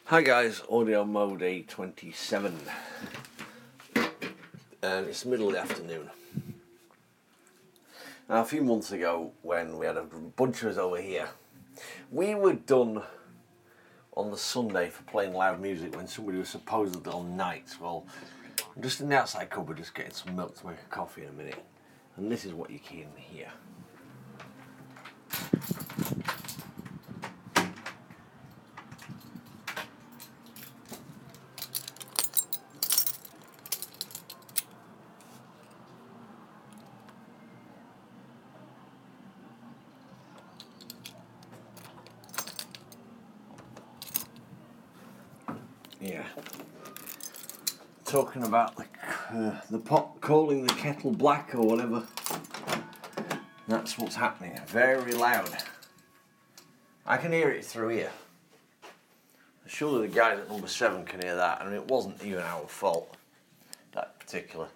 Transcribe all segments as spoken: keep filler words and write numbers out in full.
Hi guys, Audio Mode A twenty-seven, and it's the middle of the afternoon. Now, a few months ago, when we had a bunch of us over here, we were done on the Sunday for playing loud music when somebody was supposedly on nights. Well, I'm just in the outside cupboard just getting some milk to make a coffee in a minute, and this is what you can hear. Yeah. Talking about the uh, the pot calling the kettle black or whatever. That's what's happening. Very loud. I can hear it through here. Surely the guys at number seven can hear that, and it wasn't even our fault. That particular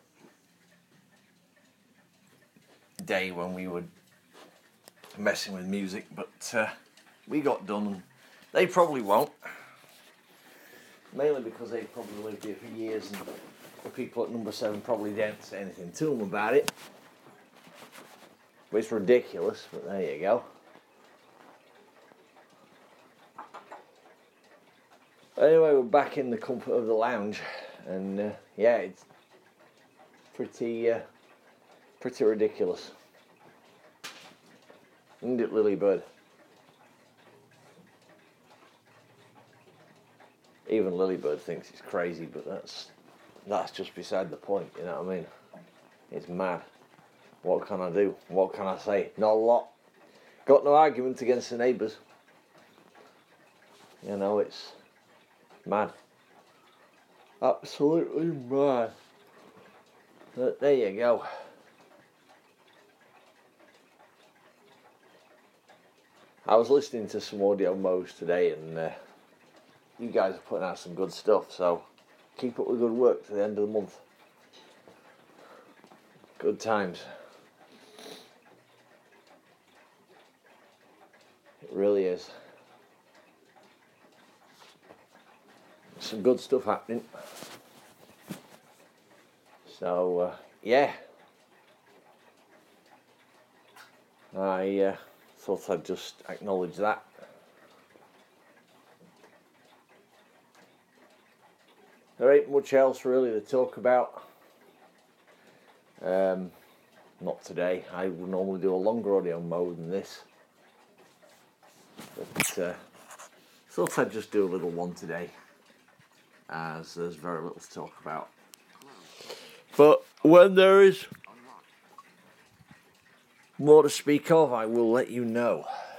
day when we were messing with music, but uh, we got done, and they probably won't. Mainly because they've probably lived here for years, and the people at number seven probably didn't say anything to them about it. But it's ridiculous, but there you go. Anyway, we're back in the comfort of the lounge, and uh, yeah, it's pretty, uh, pretty ridiculous. Isn't it, Lilybird? Even Lilybird thinks it's crazy, but that's that's just beside the point, you know what I mean? It's mad. What can I do? What can I say? Not a lot. Got no argument against the neighbours. You know, it's mad. Absolutely mad. But there you go. I was listening to some Audio Modes today, and uh, you guys are putting out some good stuff, so keep up with good work to the end of the month. Good times. It really is. Some good stuff happening. So, uh, yeah. I uh, thought I'd just acknowledge that. There ain't much else really to talk about. Um, not today. I would normally do a longer audio mode than this. But uh, thought I'd just do a little one today, as there's very little to talk about. But when there is more to speak of, I will let you know.